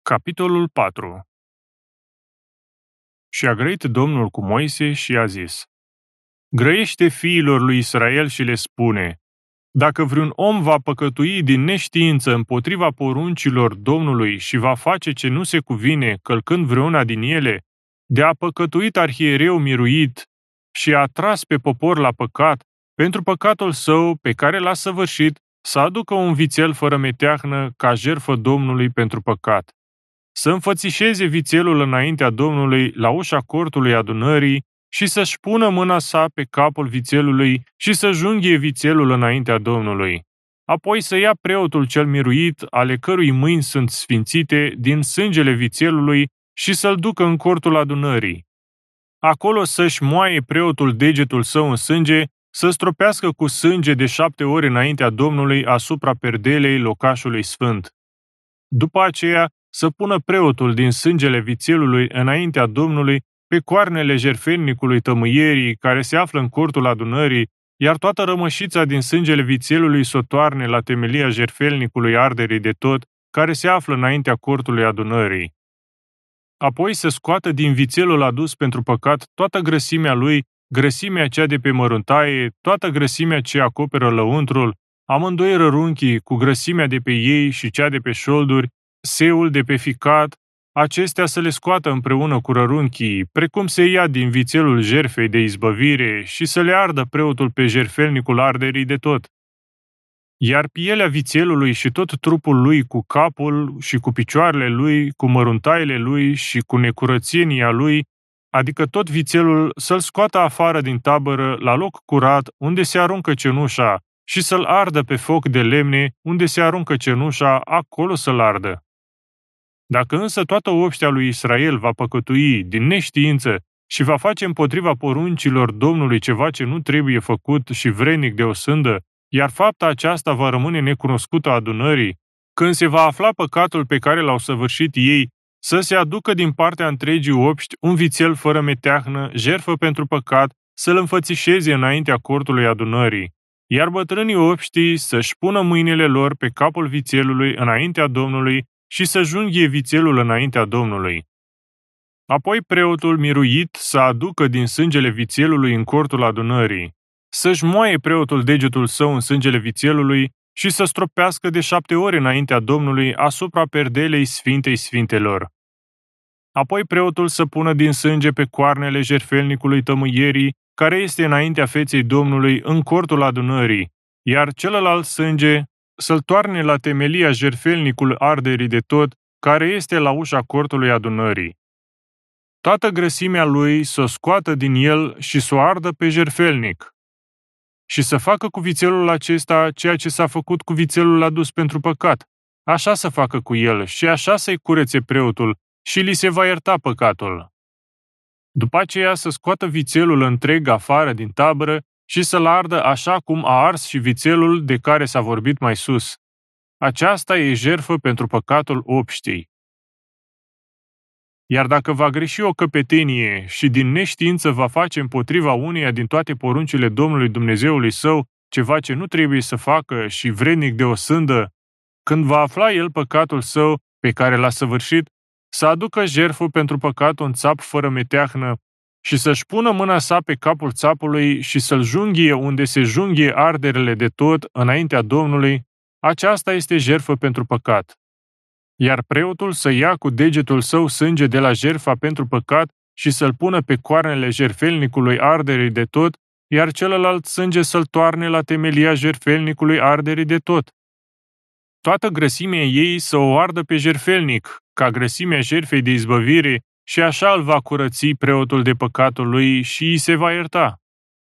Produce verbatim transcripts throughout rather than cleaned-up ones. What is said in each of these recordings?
Capitolul patru. Și a grăit Domnul cu Moise și a zis: Grăiește fiilor lui Israel și le spune: Dacă vreun om va păcătui din neștiință împotriva poruncilor Domnului și va face ce nu se cuvine, călcând vreuna din ele, de a păcătuit arhiereu miruit și a tras pe popor la păcat, pentru păcatul său pe care l-a săvârșit, să aducă un vițel fără meteahnă ca jertfă Domnului pentru păcat. Să înfățișeze vițelul înaintea Domnului la ușa cortului adunării și să-și pună mâna sa pe capul vițelului și să junghie vițelul înaintea Domnului. Apoi să ia preotul cel miruit, ale cărui mâini sunt sfințite, din sângele vițelului și să-l ducă în cortul adunării. Acolo să-și moaie preotul degetul său în sânge, să stropească cu sânge de șapte ori înaintea Domnului asupra perdelei locașului sfânt. După aceea, să pună preotul din sângele vițelului înaintea Domnului pe coarnele jertfelnicului tămâierii care se află în cortul adunării, iar toată rămășița din sângele vițelului s-o toarne la temelia jertfelnicului arderii de tot, care se află înaintea cortului adunării. Apoi să scoată din vițelul adus pentru păcat toată grăsimea lui, grăsimea cea de pe măruntaie, toată grăsimea ce acoperă lăuntrul, amândoi rărunchii cu grăsimea de pe ei și cea de pe șolduri, seul de pe ficat, acestea să le scoată împreună cu rărunchii, precum se ia din vițelul jertfei de izbăvire, și să le ardă preotul pe jertfelnicul arderii de tot. Iar pielea vițelului și tot trupul lui cu capul și cu picioarele lui, cu măruntaiele lui și cu necurățenia lui, adică tot vițelul, să-l scoată afară din tabără la loc curat unde se aruncă cenușa și să-l ardă pe foc de lemne unde se aruncă cenușa, acolo să-l ardă. Dacă însă toată obștea lui Israel va păcătui din neștiință și va face împotriva poruncilor Domnului ceva ce nu trebuie făcut și vrednic de osândă, iar fapta aceasta va rămâne necunoscută adunării, când se va afla păcatul pe care l-au săvârșit ei, să se aducă din partea întregii obști un vițel fără meteahnă, jertfă pentru păcat, să-l înfățișeze înaintea cortului adunării, iar bătrânii obștii să-și pună mâinile lor pe capul vițelului înaintea Domnului și să junghie vițelul înaintea Domnului. Apoi preotul miruit să aducă din sângele vițelului în cortul adunării, să-și moaie preotul degetul său în sângele vițelului și să stropească de șapte ori înaintea Domnului asupra perdelei Sfintei Sfintelor. Apoi preotul să pună din sânge pe coarnele jertfelnicului tămâierii, care este înaintea feței Domnului în cortul adunării, iar celălalt sânge să-l toarne la temelia jertfelnicul arderii de tot, care este la ușa cortului adunării. Toată grăsimea lui să o scoată din el și să o ardă pe jertfelnic. Și să facă cu vițelul acesta ceea ce s-a făcut cu vițelul adus pentru păcat. Așa să facă cu el și așa să-i curețe preotul și li se va ierta păcatul. După aceea să scoată vițelul întreg afară din tabără și să-l ardă așa cum a ars și vițelul de care s-a vorbit mai sus. Aceasta e jertfă pentru păcatul obștii. Iar dacă va greși o căpetenie și din neștiință va face împotriva uneia din toate poruncile Domnului Dumnezeului său ceva ce nu trebuie să facă și vrednic de osândă, când va afla el păcatul său pe care l-a săvârșit, să aducă jertfă pentru păcat un țap fără meteahnă și să-și pună mâna sa pe capul țapului și să-l junghie unde se junghie arderele de tot înaintea Domnului, aceasta este jertfă pentru păcat. Iar preotul să ia cu degetul său sânge de la jertfa pentru păcat și să-l pună pe coarnele jertfelnicului arderii de tot, iar celălalt sânge să-l toarne la temelia jertfelnicului arderii de tot. Toată grăsimea ei să o ardă pe jertfelnic, ca grăsimea jertfei de izbăvire, și așa îl va curăți preotul de păcatul lui și îi se va ierta.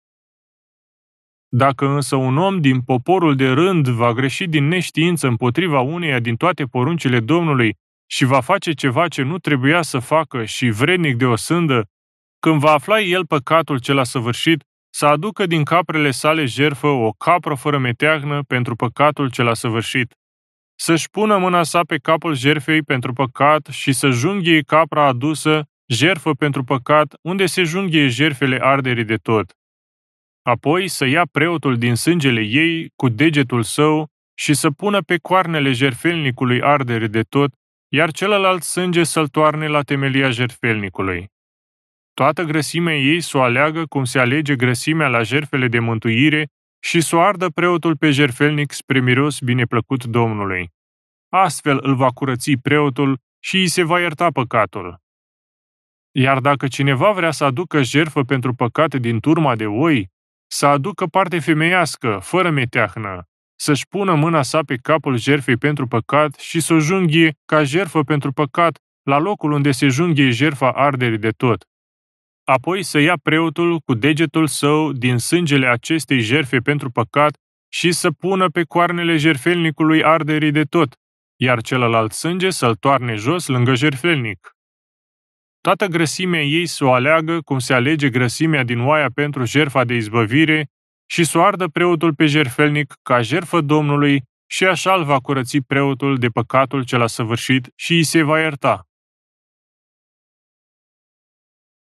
Dacă însă un om din poporul de rând va greși din neștiință împotriva uneia din toate poruncile Domnului și va face ceva ce nu trebuia să facă și vrednic de osândă, când va afla el păcatul ce l-a săvârșit, să aducă din caprele sale jertfă o capră fără meteahnă pentru păcatul ce l-a săvârșit. Să-și pună mâna sa pe capul jertfei pentru păcat și să junghie capra adusă, jertfă pentru păcat, unde se junghie jertfele arderii de tot. Apoi să ia preotul din sângele ei cu degetul său și să pună pe coarnele jertfelnicului ardere de tot, iar celălalt sânge să-l toarne la temelia jertfelnicului. Toată grăsimea ei să o aleagă cum se alege grăsimea la jertfele de mântuire și să o ardă preotul pe jertfelnic spre miros bineplăcut Domnului. Astfel îl va curăți preotul și îi se va ierta păcatul. Iar dacă cineva vrea să aducă jertfă pentru păcate din turma de oi, să aducă parte femeiască, fără meteahnă, să-și pună mâna sa pe capul jertfei pentru păcat și să o junghie ca jertfă pentru păcat la locul unde se junghie jertfa arderii de tot. Apoi să ia preotul cu degetul său din sângele acestei jertfe pentru păcat și să pună pe coarnele jertfelnicului arderii de tot, iar celălalt sânge să-l toarne jos lângă jertfelnic. Toată grăsimea ei să o aleagă cum se alege grăsimea din oaia pentru jertfa de izbăvire și să o ardă preotul pe jertfelnic ca jertfă Domnului și așa îl va curăți preotul de păcatul ce l-a săvârșit și îi se va ierta.